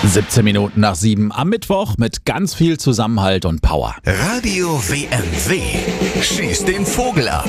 17 Minuten nach 7 am Mittwoch mit ganz viel Zusammenhalt und Power. Radio WMW schießt den Vogel ab.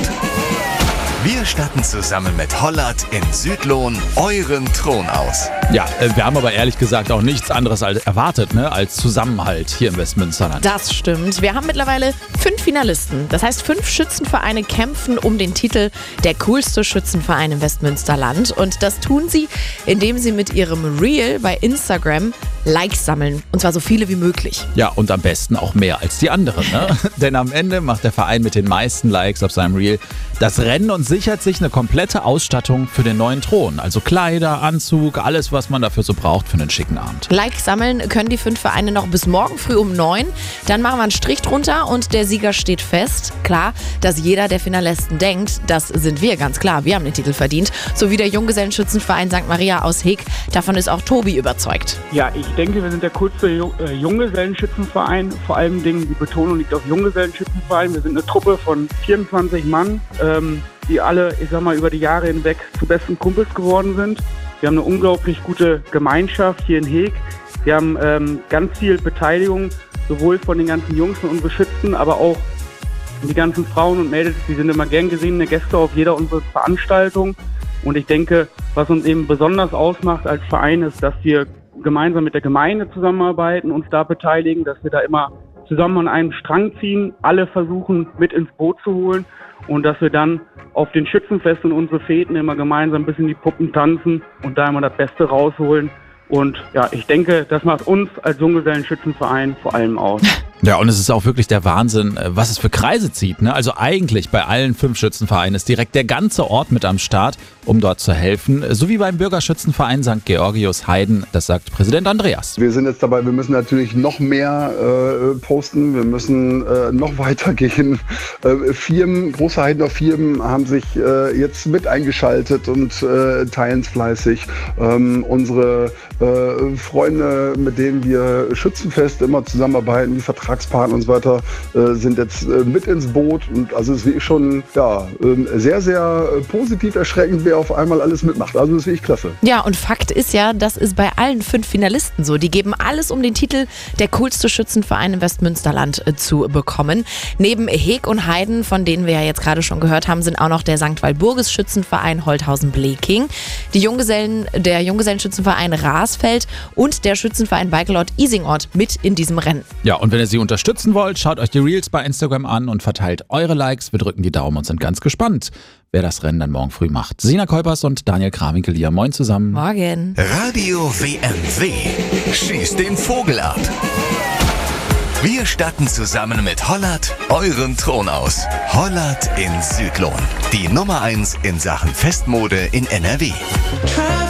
Wir statten zusammen mit Hollert in Südlohn euren Thron aus. Ja, wir haben aber ehrlich gesagt auch nichts anderes erwartet, als Zusammenhalt hier im Westmünsterland. Das stimmt. Wir haben mittlerweile 5 Finalisten. Das heißt, 5 Schützenvereine kämpfen um den Titel der coolste Schützenverein im Westmünsterland. Und das tun sie, indem sie mit ihrem Reel bei Instagram Likes sammeln. Und zwar so viele wie möglich. Ja, und am besten auch mehr als die anderen. Denn am Ende macht der Verein mit den meisten Likes auf seinem Reel das Rennen und sichert sich eine komplette Ausstattung für den neuen Thron. Also Kleider, Anzug, alles, was man dafür so braucht für einen schicken Abend. Likes sammeln können die 5 Vereine noch bis morgen früh um 9. Dann machen wir einen Strich drunter und der Sieger steht fest. Klar, dass jeder der Finalisten denkt, das sind wir, ganz klar. Wir haben den Titel verdient. So wie der Junggesellenschützenverein St. Maria aus Heeg. Davon ist auch Tobi überzeugt. Ja, ich denke, wir sind der coolste Junggesellenschützenverein. Vor allem die Betonung liegt auf Junggesellenschützenverein. Wir sind eine Truppe von 24 Mann, die alle, über die Jahre hinweg zu besten Kumpels geworden sind. Wir haben eine unglaublich gute Gemeinschaft hier in Heeg. Wir haben ganz viel Beteiligung, sowohl von den ganzen Jungs und unseren Schützen, aber auch die ganzen Frauen und Mädels. Die sind immer gern gesehene Gäste auf jeder unserer Veranstaltungen. Und ich denke, was uns eben besonders ausmacht als Verein ist, dass wir gemeinsam mit der Gemeinde zusammenarbeiten, uns da beteiligen, dass wir da immer zusammen an einem Strang ziehen, alle versuchen mit ins Boot zu holen und dass wir dann auf den Schützenfesten unsere Feten immer gemeinsam bis in die Puppen tanzen und da immer das Beste rausholen. Und ja, ich denke, das macht uns als Junggesellenschützenverein vor allem aus. Ja, und es ist auch wirklich der Wahnsinn, was es für Kreise zieht. Also eigentlich bei allen 5 Schützenvereinen ist direkt der ganze Ort mit am Start, um dort zu helfen. So wie beim Bürgerschützenverein St. Georgius Heiden, das sagt Präsident Andreas. Wir sind jetzt dabei, wir müssen natürlich noch mehr posten, wir müssen noch weiter gehen. Firmen, große Heidener Firmen haben sich jetzt mit eingeschaltet und teilen es fleißig. Unsere Freunde, mit denen wir Schützenfest immer zusammenarbeiten, wie Vertragspartner und so weiter, sind jetzt mit ins Boot. Und also es ist wirklich schon sehr, sehr positiv erschreckend, wer auf einmal alles mitmacht. Also das ist wirklich klasse. Ja, und Fakt ist ja, das ist bei allen 5 Finalisten so. Die geben alles, um den Titel der coolste Schützenverein im Westmünsterland zu bekommen. Neben Heeg und Heiden, von denen wir ja jetzt gerade schon gehört haben, sind auch noch der St. Walburgis Schützenverein Holthausen-Bleking, der Junggesellenschützenverein Rasfeld und der Schützenverein Beikelort Isingort mit in diesem Rennen. Ja, und wenn ihr sie unterstützen wollt, schaut euch die Reels bei Instagram an und verteilt eure Likes. Wir drücken die Daumen und sind ganz gespannt, wer das Rennen dann morgen früh macht. Sina Kuipers und Daniel Krawinkel hier. Moin zusammen. Morgen. Radio WMW schießt den Vogel ab. Wir statten zusammen mit Hollert euren Thron aus. Hollert in Südlohn. Die Nummer 1 in Sachen Festmode in NRW.